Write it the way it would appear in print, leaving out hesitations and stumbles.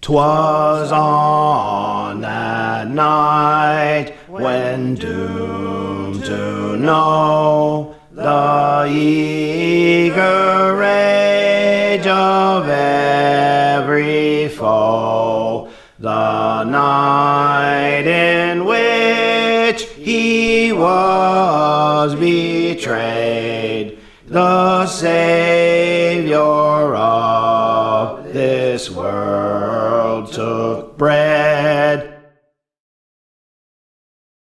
'Twas on that night when doomed to know the eager rage of every foe, the night in which he was betrayed, the Savior of this world took